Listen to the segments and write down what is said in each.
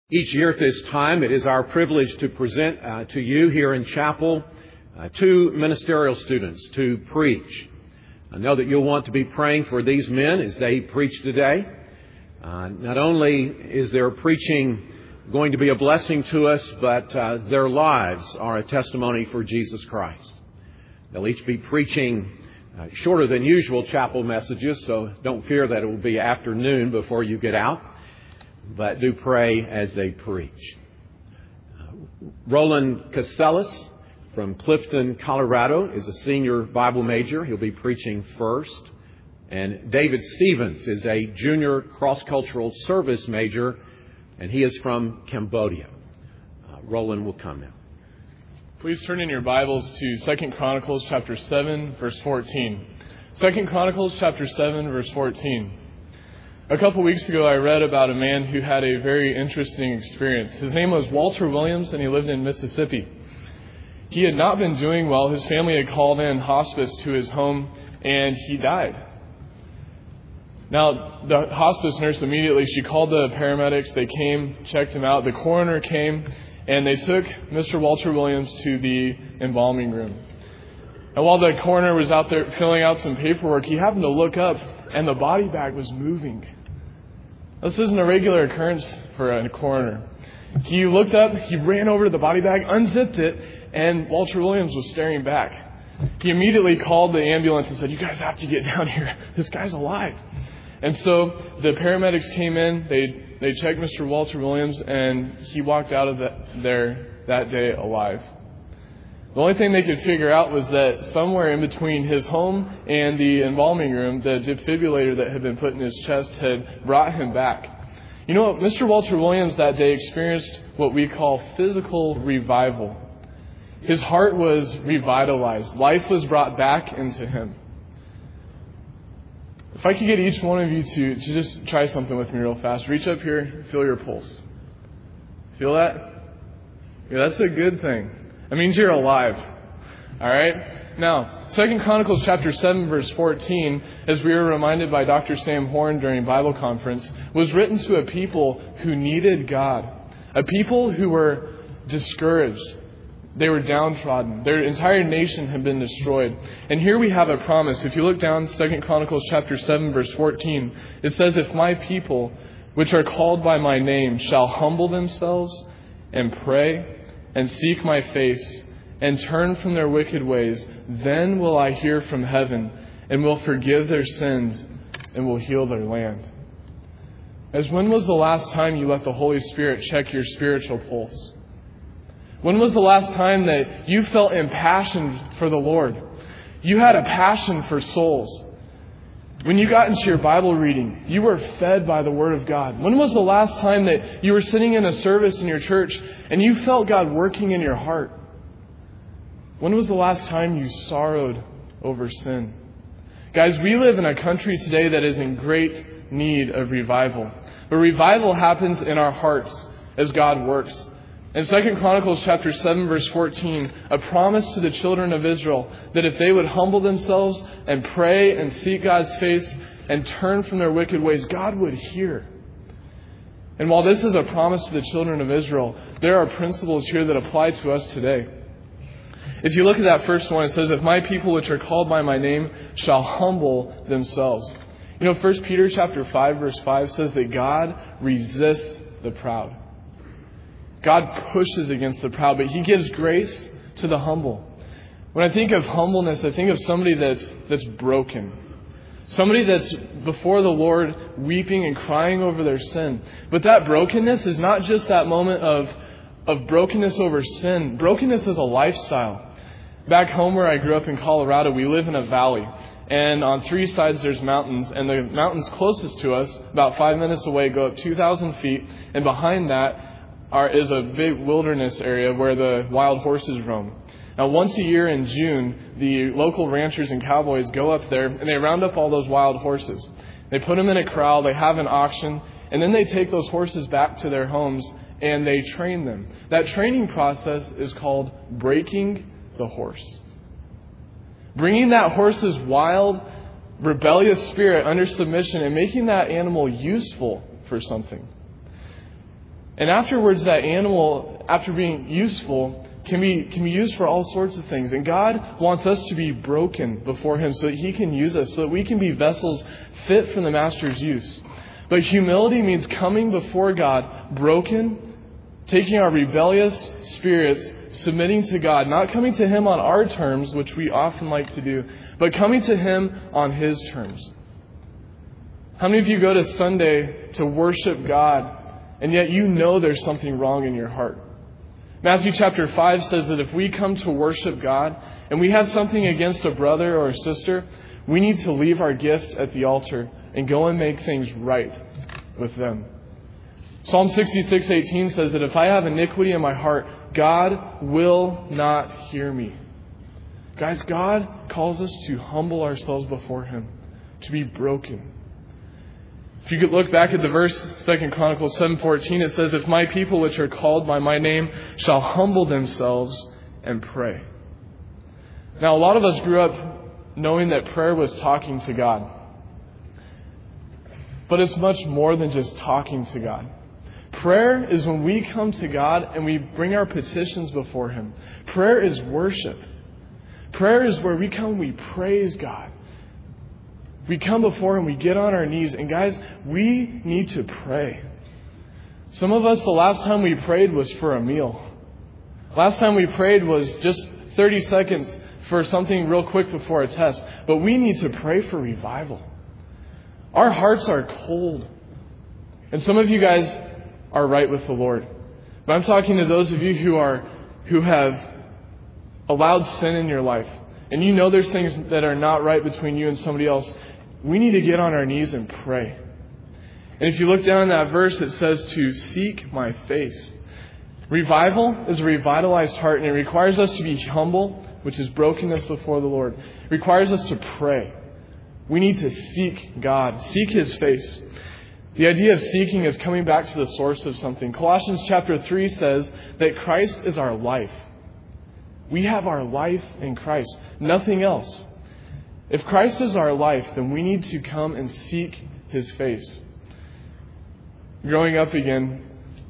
Each year at this time, it is our privilege to present to you here in chapel two ministerial students to preach. I know that you'll want to be praying for these men as they preach today. Not only is their preaching going to be a blessing to us, but their lives are a testimony for Jesus Christ. They'll each be preaching shorter than usual chapel messages, so don't fear that it will be afternoon before you get out. But do pray as they preach. Roland Casellas from Clifton, Colorado, is a senior Bible major. He'll be preaching first. And David Stevens is a junior cross-cultural service major, and he is from Cambodia. Roland will come now. Please turn in your Bibles to 2 Chronicles chapter 7, verse 14. 2 Chronicles chapter 7, verse 14. A couple weeks ago, I read about a man who had a very interesting experience. His name was Walter Williams, and he lived in Mississippi. He had not been doing well. His family had called in hospice to his home, and he died. Now, the hospice nurse immediately, she called the paramedics. They came, checked him out. The coroner came, and they took Mr. Walter Williams to the embalming room. And while the coroner was out there filling out some paperwork, he happened to look up, and the body bag was moving. This isn't a regular occurrence for a coroner. He looked up, he ran over to the body bag, unzipped it, and Walter Williams was staring back. He immediately called the ambulance and said, "You guys have to get down here. This guy's alive." And so the paramedics came in, they checked Mr. Walter Williams, and he walked out of there that day alive. The only thing they could figure out was that somewhere in between his home and the embalming room, the defibrillator that had been put in his chest had brought him back. You know what? Mr. Walter Williams that day experienced what we call physical revival. His heart was revitalized. Life was brought back into him. If I could get each one of you to just try something with me real fast. Reach up here, feel your pulse. Feel that? Yeah, that's a good thing. That means you're alive. All right? Now, 2 Chronicles chapter 7, verse 14, as we were reminded by Dr. Sam Horn during Bible conference, was written to a people who needed God. A people who were discouraged. They were downtrodden. Their entire nation had been destroyed. And here we have a promise. If you look down 2 Chronicles chapter 7, verse 14, it says, "If my people, which are called by my name, shall humble themselves and pray and seek my face, and turn from their wicked ways, then will I hear from heaven, and will forgive their sins, and will heal their land." As when was the last time you let the Holy Spirit check your spiritual pulse? When was the last time that you felt impassioned for the Lord? You had a passion for souls. When you got into your Bible reading, you were fed by the Word of God. When was the last time that you were sitting in a service in your church and you felt God working in your heart? When was the last time you sorrowed over sin? Guys, we live in a country today that is in great need of revival. But revival happens in our hearts as God works. In 2 Chronicles chapter 7, verse 14, a promise to the children of Israel that if they would humble themselves and pray and seek God's face and turn from their wicked ways, God would hear. And while this is a promise to the children of Israel, there are principles here that apply to us today. If you look at that first one, it says, "If my people which are called by my name shall humble themselves." You know, 1 Peter chapter 5, verse 5 says that God resists the proud. God pushes against the proud, but He gives grace to the humble. When I think of humbleness, I think of somebody that's broken. Somebody that's before the Lord weeping and crying over their sin. But that brokenness is not just that moment of brokenness over sin. Brokenness is a lifestyle. Back home where I grew up in Colorado, we live in a valley. And on three sides there's mountains. And the mountains closest to us, about 5 minutes away, go up 2,000 feet. And behind that is a big wilderness area where the wild horses roam. Now, once a year in June, the local ranchers and cowboys go up there and they round up all those wild horses. They put them in a corral, they have an auction, and then they take those horses back to their homes and they train them. That training process is called breaking the horse. Bringing that horse's wild, rebellious spirit under submission and making that animal useful for something. And afterwards, that animal, after being useful, can be used for all sorts of things. And God wants us to be broken before Him so that He can use us, so that we can be vessels fit for the Master's use. But humility means coming before God broken, taking our rebellious spirits, submitting to God, not coming to Him on our terms, which we often like to do, but coming to Him on His terms. How many of you go to Sunday to worship God, and yet you know there's something wrong in your heart? Matthew chapter 5 says that if we come to worship God and we have something against a brother or a sister, we need to leave our gift at the altar and go and make things right with them. Psalm 66:18 says that if I have iniquity in my heart, God will not hear me. Guys, God calls us to humble ourselves before Him, to be broken. If you could look back at the verse, 2 Chronicles 7:14, it says, if my people which are called by my name shall humble themselves and pray. Now, a lot of us grew up knowing that prayer was talking to God. But it's much more than just talking to God. Prayer is when we come to God and we bring our petitions before Him. Prayer is worship. Prayer is where we come and we praise God. We come before Him, we get on our knees, and guys, we need to pray. Some of us, the last time we prayed was for a meal. Last time we prayed was just 30 seconds for something real quick before a test. But we need to pray for revival. Our hearts are cold. And some of you guys are right with the Lord. But I'm talking to those of you who have allowed sin in your life. And you know there's things that are not right between you and somebody else. We need to get on our knees and pray. And if you look down in that verse, it says to seek my face. Revival is a revitalized heart, and it requires us to be humble, which is brokenness before the Lord. It requires us to pray. We need to seek God, seek His face. The idea of seeking is coming back to the source of something. Colossians chapter 3 says that Christ is our life. We have our life in Christ, nothing else. If Christ is our life, then we need to come and seek His face. Growing up again,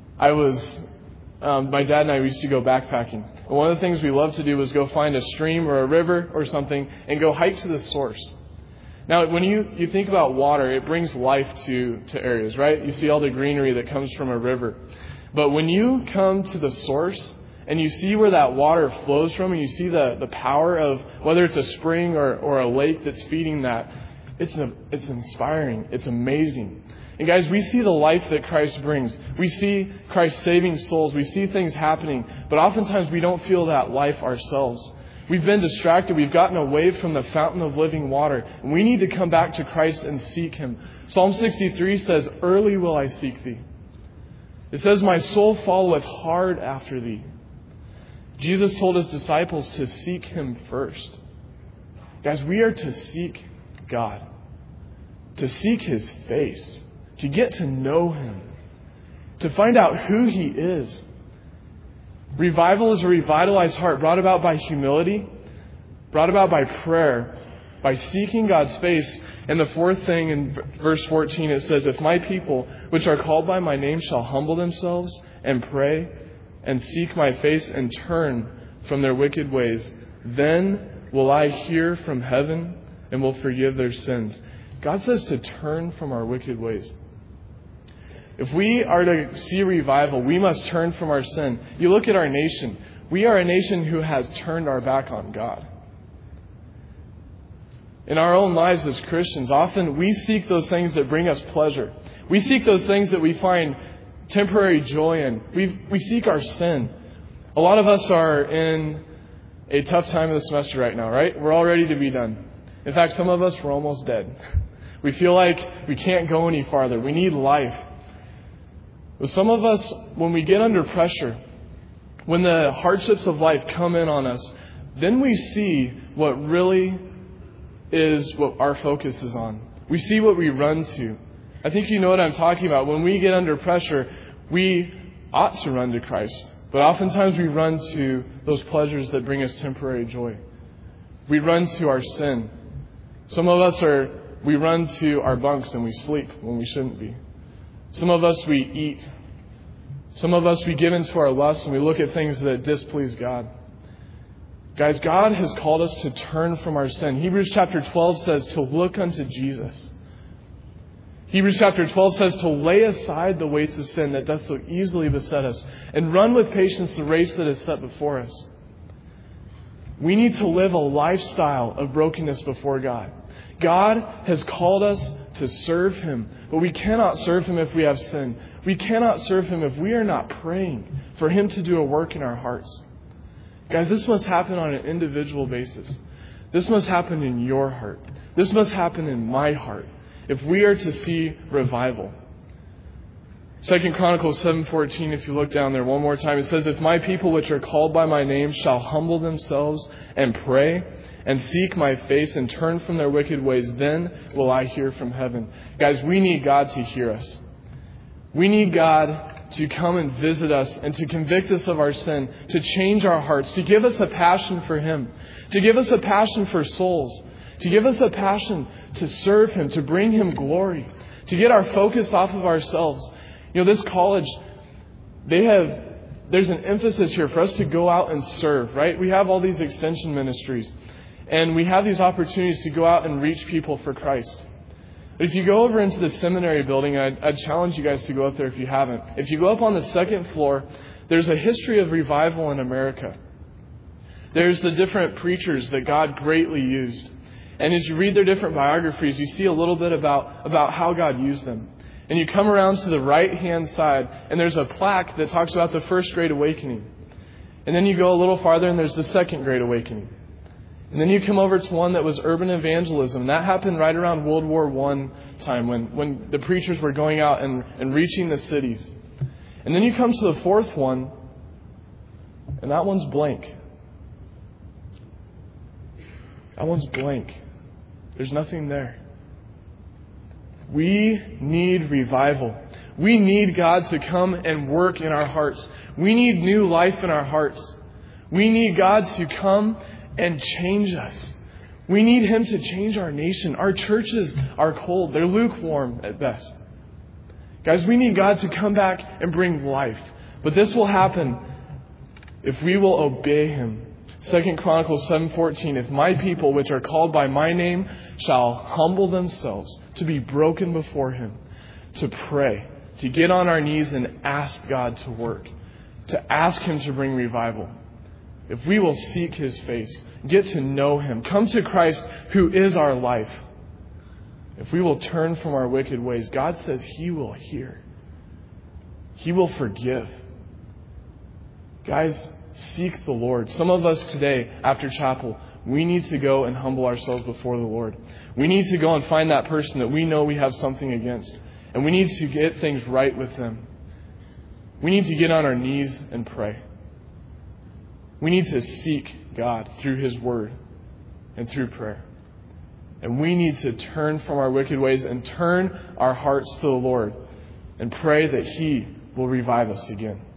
my dad and I used to go backpacking. And one of the things we loved to do was go find a stream or a river or something and go hike to the source. Now, when you think about water, it brings life to areas, right? You see all the greenery that comes from a river. But when you come to the source and you see where that water flows from, and you see the power of whether it's a spring or a lake that's feeding that, it's inspiring. It's amazing. And guys, we see the life that Christ brings. We see Christ saving souls. We see things happening. But oftentimes we don't feel that life ourselves. We've been distracted. We've gotten away from the fountain of living water. And we need to come back to Christ and seek Him. Psalm 63 says, early will I seek Thee. It says, my soul followeth hard after Thee. Jesus told His disciples to seek Him first. Guys, we are to seek God. To seek His face. To get to know Him. To find out who He is. Revival is a revitalized heart brought about by humility, brought about by prayer, by seeking God's face. And the fourth thing in verse 14, it says, if my people, which are called by my name, shall humble themselves and pray and seek my face and turn from their wicked ways, then will I hear from heaven and will forgive their sins. God says to turn from our wicked ways. If we are to see revival, we must turn from our sin. You look at our nation. We are a nation who has turned our back on God. In our own lives as Christians, often we seek those things that bring us pleasure. We seek those things that we find temporary joy in. We seek our sin. A lot of us are in a tough time of the semester right now, right? We're all ready to be done. In fact, some of us, we're almost dead. We feel like we can't go any farther. We need life. But some of us, when we get under pressure, when the hardships of life come in on us, then we see what really is what our focus is on. We see what we run to. I think you know what I'm talking about. When we get under pressure, we ought to run to Christ. But oftentimes we run to those pleasures that bring us temporary joy. We run to our sin. Some of us we run to our bunks and we sleep when we shouldn't be. Some of us, we eat. Some of us, we give into our lusts and we look at things that displease God. Guys, God has called us to turn from our sin. Hebrews chapter 12 says to look unto Jesus. Hebrews chapter 12 says to lay aside the weights of sin that does so easily beset us and run with patience the race that is set before us. We need to live a lifestyle of brokenness before God. God has called us to serve Him, but we cannot serve Him if we have sin. We cannot serve Him if we are not praying for Him to do a work in our hearts. Guys, this must happen on an individual basis. This must happen in your heart. This must happen in my heart if we are to see revival. 2 Chronicles 7:14, if you look down there one more time, it says, "If my people which are called by my name shall humble themselves and pray and seek my face and turn from their wicked ways, then will I hear from heaven." Guys, we need God to hear us. We need God to come and visit us and to convict us of our sin, to change our hearts, to give us a passion for Him, to give us a passion for souls, to give us a passion to serve Him, to bring Him glory, to get our focus off of ourselves. You know, this college, there's an emphasis here for us to go out and serve, right? We have all these extension ministries, and we have these opportunities to go out and reach people for Christ. But if you go over into the seminary building, I'd challenge you guys to go up there if you haven't. If you go up on the second floor, there's a history of revival in America. There's the different preachers that God greatly used. And as you read their different biographies, you see a little bit about how God used them. And you come around to the right-hand side, and there's a plaque that talks about the First Great Awakening. And then you go a little farther, and there's the Second Great Awakening. And then you come over to one that was urban evangelism. That happened right around World War I time when the preachers were going out and reaching the cities. And then you come to the fourth one, and that one's blank. That one's blank. There's nothing there. We need revival. We need God to come and work in our hearts. We need new life in our hearts. We need God to come and change us. We need Him to change our nation. Our churches are cold. They're lukewarm at best. Guys, we need God to come back and bring life. But this will happen if we will obey Him. 2 Chronicles 7:14, "If my people which are called by my name shall humble themselves to be broken before Him, to pray, to get on our knees and ask God to work, to ask Him to bring revival. If we will seek His face, get to know Him, come to Christ who is our life. If we will turn from our wicked ways, God says He will hear. He will forgive." Guys, seek the Lord. Some of us today, after chapel, we need to go and humble ourselves before the Lord. We need to go and find that person that we know we have something against. And we need to get things right with them. We need to get on our knees and pray. We need to seek God through His Word and through prayer. And we need to turn from our wicked ways and turn our hearts to the Lord and pray that He will revive us again.